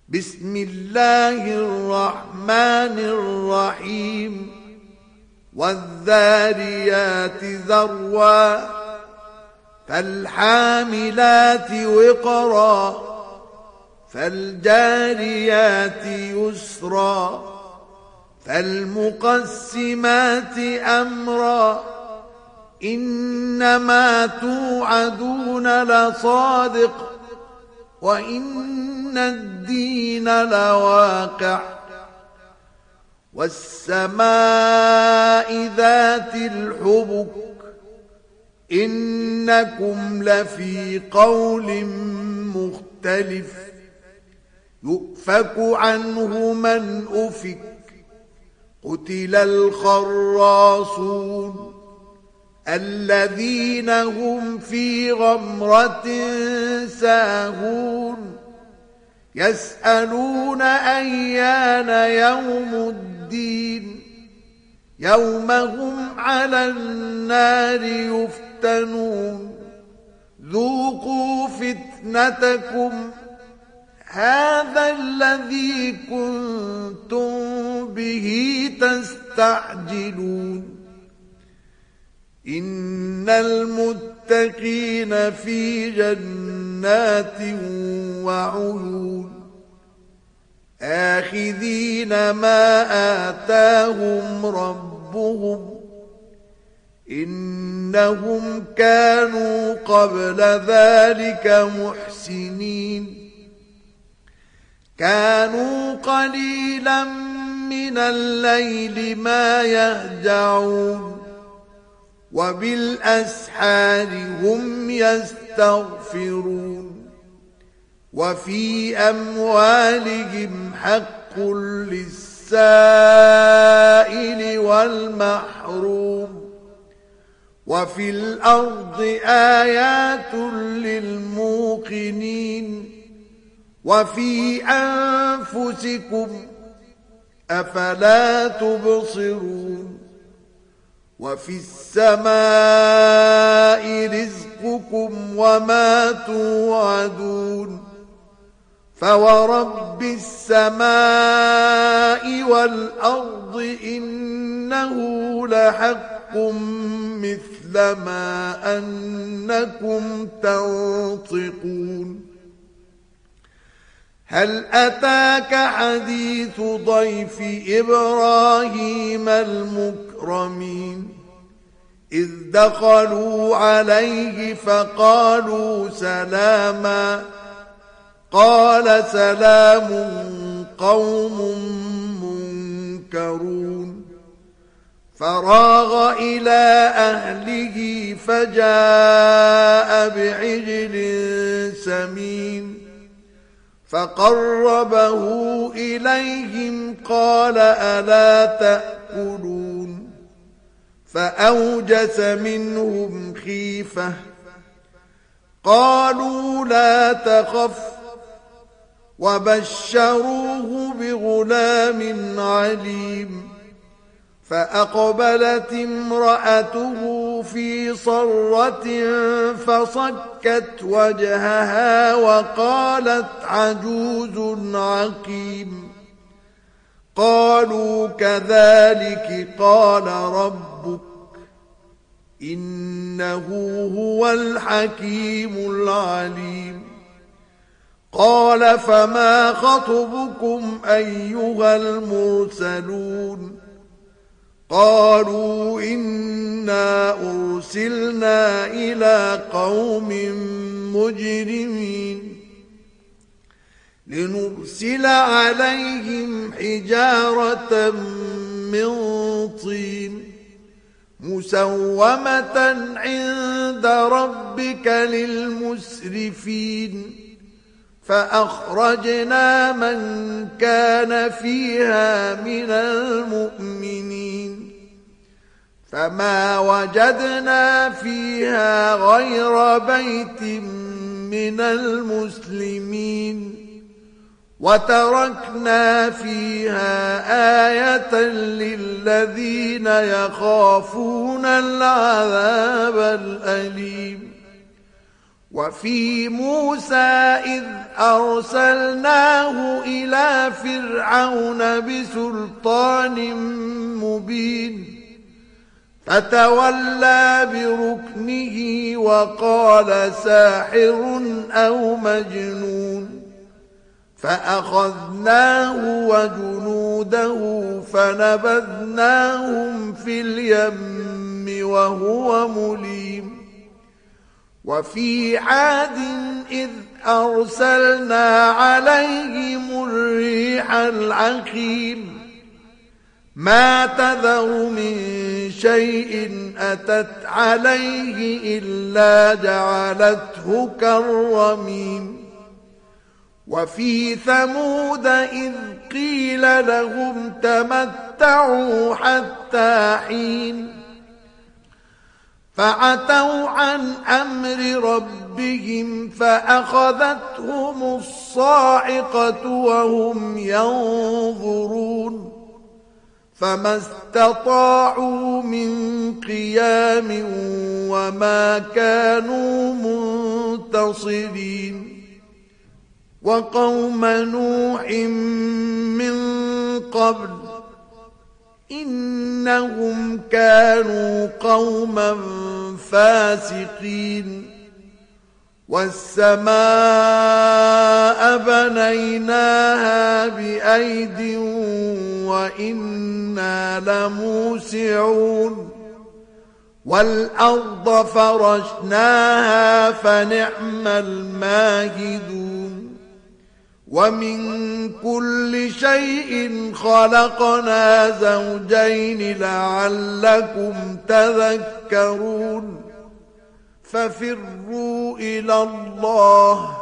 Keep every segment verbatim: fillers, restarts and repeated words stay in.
بسم الله الرحمن الرحيم والذاريات ذروا فالحاملات وقرا فالجاريات يسرا فالمقسمات أمرا إنما توعدون لصادق وإن الدين لواقع والسماء ذات الحبك إنكم لفي قول مختلف يؤفك عنه من أفك قتل الخراصون الذين هم في غمرة ساهون يسألون أيان يوم الدين يوم هم على النار يفتنون ذوقوا فتنتكم هذا الذي كنتم به تستعجلون إن المتقين في جنات وعيون آخذين ما آتاهم ربهم إنهم كانوا قبل ذلك محسنين كانوا قليلا من الليل ما يهجعون وبالأسحار هم يستغفرون وفي أموالهم حق للسائل والمحروم وفي الأرض آيات للموقنين وفي أنفسكم أفلا تبصرون وفي السماء رزقكم وما توعدون فورب السماء والأرض إنه لحق مثل ما أنكم تنطقون هل أتاك حديث ضيف إبراهيم المكرمين إذ دخلوا عليه فقالوا سلاما قال سلام قوم منكرون فراغ إلى أهله فجاء بعجل سمين فقربه إليهم قال ألا تأكلون فأوجس منهم خيفة قالوا لا تخف وبشروه بغلام عليم فأقبلت امرأته في صرة فصكت وجهها وقالت عجوز عقيم قالوا كذلك قال ربك إنه هو الحكيم العليم قال فما خطبكم أيها المرسلون قالوا إنا أرسلنا إلى قوم مجرمين لنرسل عليهم حجارة من طين مسومة عند ربك للمسرفين فأخرجنا من كان فيها من المؤمنين فما وجدنا فيها غير بيت من المسلمين وتركنا فيها آية للذين يخافون العذاب الأليم وفي موسى إذ أرسلناه إلى فرعون بسلطان مبين فتولى بركنه وقال ساحر أو مجنون فأخذناه وجنوده فنبذناهم في اليم وهو مليم وفي عاد إذ أرسلنا عليهم الريح العقيم ما تذر من شيء أتت عليه إلا جعلته كالرميم وفي ثمود إذ قيل لهم تمتعوا حتى حين فعتوا عن أمر ربهم فأخذتهم الصاعقة وهم ينظرون فما استطاعوا من قيام وما كانوا منتصرين وقوم نوح من قبل إنهم كانوا قوما فاسقين والسماء بنيناها بأيد وإنا لموسعون والأرض فرشناها فنعم الماهدون ومن كل شيء خلقنا زوجين لعلكم تذكرون ففروا إلى الله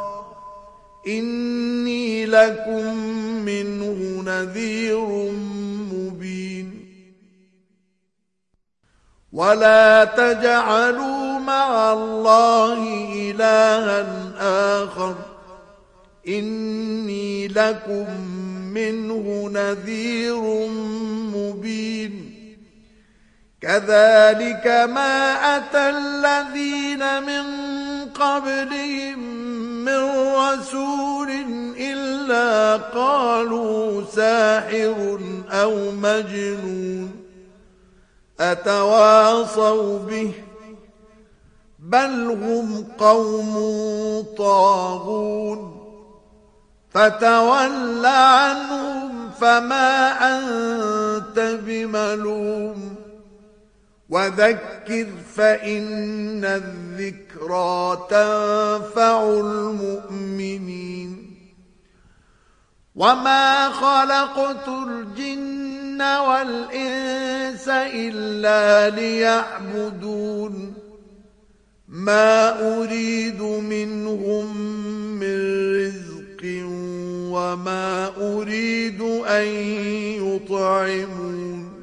إني لكم منه نذير مبين ولا تجعلوا مع الله إلها آخر إني لكم منه نذير مبين كذلك ما أتى الذين من قبلهم من رسول إلا قالوا ساحر أو مجنون أتواصوا به بل هم قوم طاغون فتول عنهم فما أنت بملوم وذكر فإن الذكرى تنفع المؤمنين وما خلقت الجن والإنس إلا ليعبدون ما أريد منهم من رزق وما أريد أن يطعمون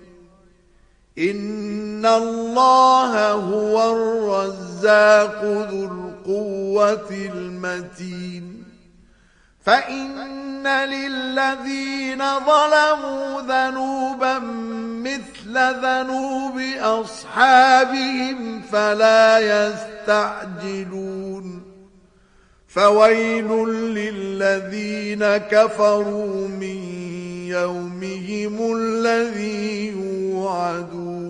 إن الله هو الرزاق ذو القوة المتين فإن للذين ظلموا ذنوبا مثل ذنوب أصحابهم فلا يستعجلون فويل للذين كفروا من يومهم الذي يوعدون